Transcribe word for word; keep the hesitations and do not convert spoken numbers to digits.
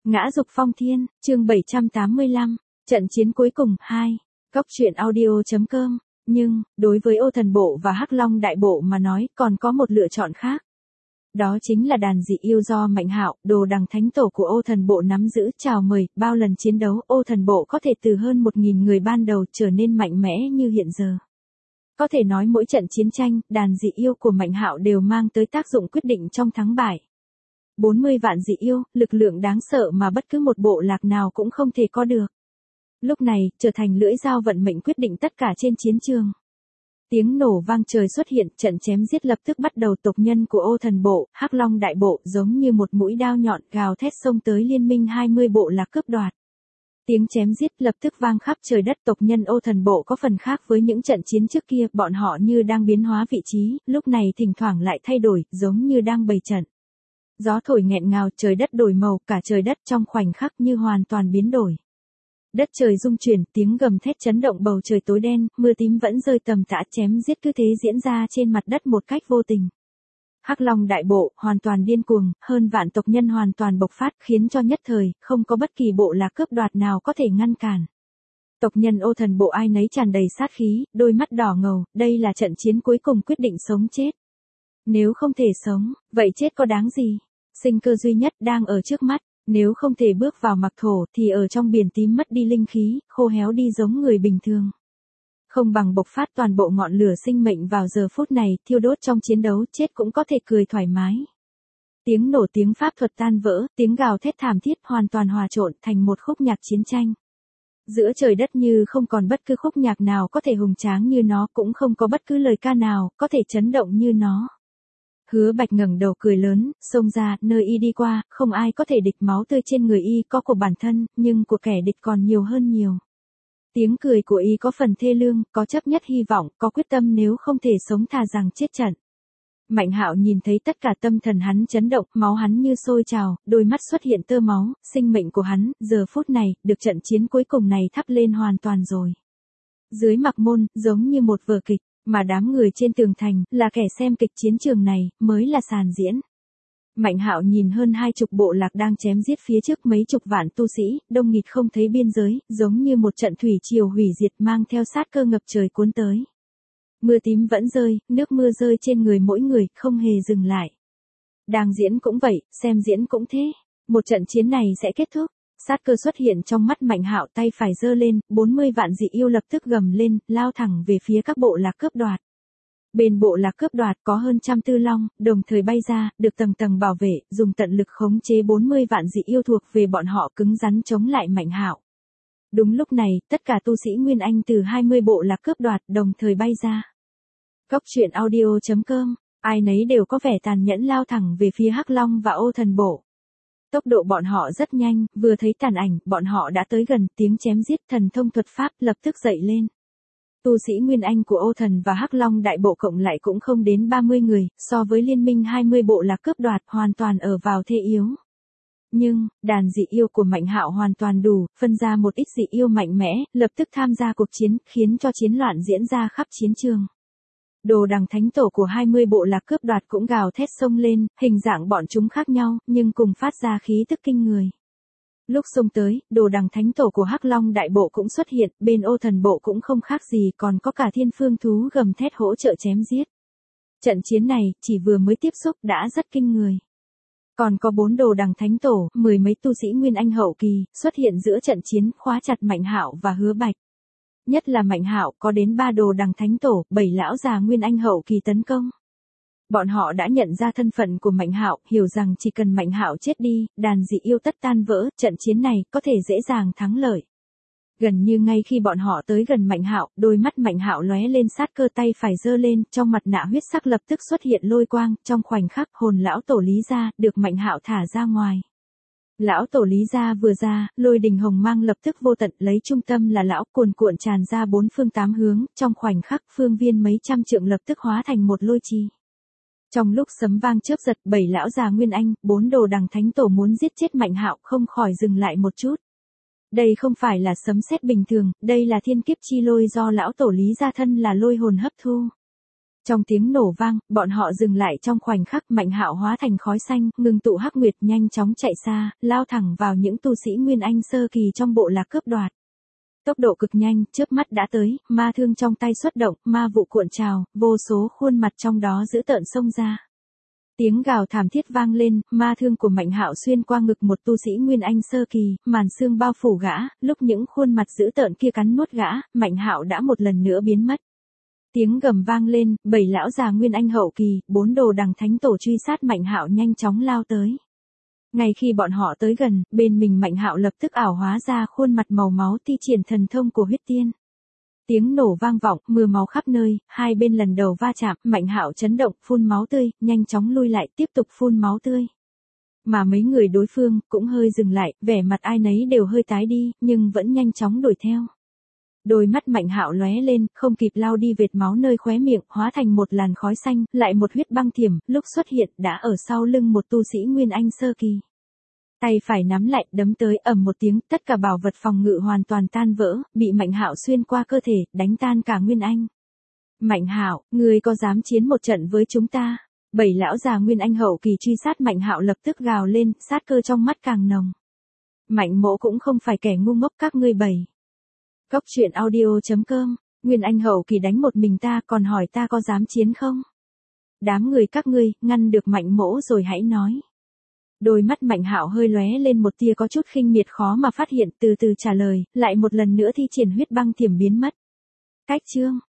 Ngã dục phong thiên, chương bảy trăm tám mươi lăm, trận chiến cuối cùng, hai. Góc truyện audio.com. Nhưng, đối với Ô Thần Bộ và Hắc Long Đại Bộ mà nói, còn có một lựa chọn khác. Đó chính là đàn dị yêu do Mạnh Hạo, đồ đằng thánh tổ của Ô Thần Bộ nắm giữ. Chào mời, bao lần chiến đấu, Ô Thần Bộ có thể từ hơn một nghìn người ban đầu trở nên mạnh mẽ như hiện giờ. Có thể nói mỗi trận chiến tranh, đàn dị yêu của Mạnh Hạo đều mang tới tác dụng quyết định trong thắng bại. bốn mươi vạn dị yêu, lực lượng đáng sợ mà bất cứ một bộ lạc nào cũng không thể có được. Lúc này, trở thành lưỡi dao vận mệnh quyết định tất cả trên chiến trường. Tiếng nổ vang trời xuất hiện, trận chém giết lập tức bắt đầu. Tộc nhân của Ô Thần Bộ, Hắc Long Đại Bộ giống như một mũi đao nhọn gào thét xông tới liên minh hai mươi bộ lạc cướp đoạt. Tiếng chém giết lập tức vang khắp trời đất. Tộc nhân Ô Thần Bộ có phần khác với những trận chiến trước kia, bọn họ như đang biến hóa vị trí, lúc này thỉnh thoảng lại thay đổi, giống như đang bày trận. Gió thổi nghẹn ngào, trời đất đổi màu, cả trời đất trong khoảnh khắc như hoàn toàn biến đổi. Đất trời rung chuyển, tiếng gầm thét chấn động bầu trời tối đen, mưa tím vẫn rơi tầm tã, chém giết cứ thế diễn ra trên mặt đất một cách vô tình. Hắc Long Đại Bộ, hoàn toàn điên cuồng, hơn vạn tộc nhân hoàn toàn bộc phát, khiến cho nhất thời, không có bất kỳ bộ lạc cướp đoạt nào có thể ngăn cản. Tộc nhân Ô Thần Bộ ai nấy tràn đầy sát khí, đôi mắt đỏ ngầu, đây là trận chiến cuối cùng quyết định sống chết. Nếu không thể sống, vậy chết có đáng gì? Sinh cơ duy nhất đang ở trước mắt, nếu không thể bước vào mặc thổ thì ở trong biển tím mất đi linh khí, khô héo đi giống người bình thường. Không bằng bộc phát toàn bộ ngọn lửa sinh mệnh vào giờ phút này, thiêu đốt trong chiến đấu, chết cũng có thể cười thoải mái. Tiếng nổ, tiếng pháp thuật tan vỡ, tiếng gào thét thảm thiết hoàn toàn hòa trộn thành một khúc nhạc chiến tranh. Giữa trời đất như không còn bất cứ khúc nhạc nào có thể hùng tráng như nó, cũng không có bất cứ lời ca nào có thể chấn động như nó. Hứa Bạch ngẩng đầu cười lớn, xông ra, nơi y đi qua, không ai có thể địch. Máu tươi trên người y có của bản thân, nhưng của kẻ địch còn nhiều hơn nhiều. Tiếng cười của y có phần thê lương, có chấp nhất hy vọng, có quyết tâm nếu không thể sống thà rằng chết trận. Mạnh Hạo nhìn thấy tất cả, tâm thần hắn chấn động, máu hắn như sôi trào, đôi mắt xuất hiện tơ máu, sinh mệnh của hắn, giờ phút này, được trận chiến cuối cùng này thắp lên hoàn toàn rồi. Dưới mặc môn, giống như một vở kịch. Mà đám người trên tường thành, là kẻ xem kịch chiến trường này, mới là sàn diễn. Mạnh Hạo nhìn hơn hai chục bộ lạc đang chém giết phía trước mấy chục vạn tu sĩ, đông nghịt không thấy biên giới, giống như một trận thủy triều hủy diệt mang theo sát cơ ngập trời cuốn tới. Mưa tím vẫn rơi, nước mưa rơi trên người mỗi người, không hề dừng lại. Đang diễn cũng vậy, xem diễn cũng thế. Một trận chiến này sẽ kết thúc. Sát cơ xuất hiện trong mắt Mạnh Hạo, tay phải giơ lên, bốn mươi vạn dị yêu lập tức gầm lên, lao thẳng về phía các bộ lạc cướp đoạt. Bên bộ lạc cướp đoạt có hơn trăm tư long, đồng thời bay ra, được tầng tầng bảo vệ, dùng tận lực khống chế bốn mươi vạn dị yêu thuộc về bọn họ cứng rắn chống lại Mạnh Hạo. Đúng lúc này, tất cả tu sĩ Nguyên Anh từ hai mươi bộ lạc cướp đoạt đồng thời bay ra. Góc truyện audio.com, ai nấy đều có vẻ tàn nhẫn lao thẳng về phía Hắc Long và Ô Thần Bộ. Tốc độ bọn họ rất nhanh, vừa thấy tàn ảnh, bọn họ đã tới gần, tiếng chém giết, thần thông thuật pháp lập tức dậy lên. Tu sĩ Nguyên Anh của Ô Thần và Hắc Long Đại Bộ cộng lại cũng không đến ba mươi người, so với liên minh hai mươi bộ lạc cướp đoạt hoàn toàn ở vào thế yếu. Nhưng, đàn dị yêu của Mạnh Hạo hoàn toàn đủ, phân ra một ít dị yêu mạnh mẽ, lập tức tham gia cuộc chiến, khiến cho chiến loạn diễn ra khắp chiến trường. Đồ đằng thánh tổ của hai mươi bộ lạc cướp đoạt cũng gào thét xông lên, hình dạng bọn chúng khác nhau, nhưng cùng phát ra khí tức kinh người. Lúc xông tới, đồ đằng thánh tổ của Hắc Long Đại Bộ cũng xuất hiện, bên Ô Thần Bộ cũng không khác gì, còn có cả thiên phương thú gầm thét hỗ trợ chém giết. Trận chiến này, chỉ vừa mới tiếp xúc đã rất kinh người. Còn có bốn đồ đằng thánh tổ, mười mấy tu sĩ Nguyên Anh hậu kỳ, xuất hiện giữa trận chiến, khóa chặt Mạnh Hạo và Hứa Bạch. Nhất là Mạnh Hạo, có đến ba đồ đằng thánh tổ, bảy lão già Nguyên Anh hậu kỳ tấn công. Bọn họ đã nhận ra thân phận của Mạnh Hạo, hiểu rằng chỉ cần Mạnh Hạo chết đi, đàn dị yêu tất tan vỡ, trận chiến này có thể dễ dàng thắng lợi. Gần như ngay khi bọn họ tới gần Mạnh Hạo, đôi mắt Mạnh Hạo lóe lên sát cơ, tay phải giơ lên, trong mặt nạ huyết sắc lập tức xuất hiện lôi quang, trong khoảnh khắc, hồn lão tổ Lý Gia được Mạnh Hạo thả ra ngoài. Lão tổ Lý Gia vừa ra, lôi đình hồng mang lập tức vô tận, lấy trung tâm là lão, cuồn cuộn tràn ra bốn phương tám hướng, trong khoảnh khắc phương viên mấy trăm trượng lập tức hóa thành một lôi chi. Trong lúc sấm vang chớp giật, bảy lão già Nguyên Anh, bốn đồ đằng thánh tổ muốn giết chết Mạnh Hạo, không khỏi dừng lại một chút. Đây không phải là sấm sét bình thường, đây là thiên kiếp chi lôi do lão tổ Lý Gia thân là lôi hồn hấp thu. Trong tiếng nổ vang, bọn họ dừng lại trong khoảnh khắc, Mạnh Hạo hóa thành khói xanh, ngưng tụ hắc nguyệt nhanh chóng chạy xa, lao thẳng vào những tu sĩ Nguyên Anh sơ kỳ trong bộ lạc cướp đoạt. Tốc độ cực nhanh, chớp mắt đã tới, ma thương trong tay xuất động, ma vụ cuộn trào, vô số khuôn mặt trong đó dữ tợn xông ra. Tiếng gào thảm thiết vang lên, ma thương của Mạnh Hạo xuyên qua ngực một tu sĩ Nguyên Anh sơ kỳ, màn xương bao phủ gã, lúc những khuôn mặt dữ tợn kia cắn nuốt gã, Mạnh Hạo đã một lần nữa biến mất. Tiếng gầm vang lên, bảy lão già Nguyên Anh hậu kỳ, bốn đồ đằng thánh tổ truy sát Mạnh Hạo nhanh chóng lao tới. Ngay khi bọn họ tới gần, bên mình Mạnh Hạo lập tức ảo hóa ra khuôn mặt màu máu thi triển thần thông của huyết tiên. Tiếng nổ vang vọng, mưa máu khắp nơi, hai bên lần đầu va chạm, Mạnh Hạo chấn động, phun máu tươi, nhanh chóng lui lại, tiếp tục phun máu tươi. Mà mấy người đối phương cũng hơi dừng lại, vẻ mặt ai nấy đều hơi tái đi, nhưng vẫn nhanh chóng đuổi theo. Đôi mắt Mạnh Hạo lóe lên, không kịp lau đi vệt máu nơi khóe miệng, hóa thành một làn khói xanh, lại một huyết băng thiểm, lúc xuất hiện đã ở sau lưng một tu sĩ Nguyên Anh sơ kỳ. Tay phải nắm lại, đấm tới, ầm một tiếng, tất cả bảo vật phòng ngự hoàn toàn tan vỡ, bị Mạnh Hạo xuyên qua cơ thể, đánh tan cả Nguyên Anh. Mạnh Hạo, ngươi có dám chiến một trận với chúng ta? Bảy lão già Nguyên Anh hậu kỳ truy sát Mạnh Hạo lập tức gào lên, sát cơ trong mắt càng nồng. Mạnh Mỗ cũng không phải kẻ ngu ngốc các ngươi bảy. Cốc truyện audio chấm com, Nguyên Anh hậu kỳ đánh một mình ta, còn hỏi ta có dám chiến không? Đám người các ngươi, ngăn được Mạnh Mỗ rồi hãy nói. Đôi mắt Mạnh Hạo hơi lóe lên một tia có chút khinh miệt khó mà phát hiện, từ từ trả lời, lại một lần nữa thi triển huyết băng thiểm biến mất. Cách chương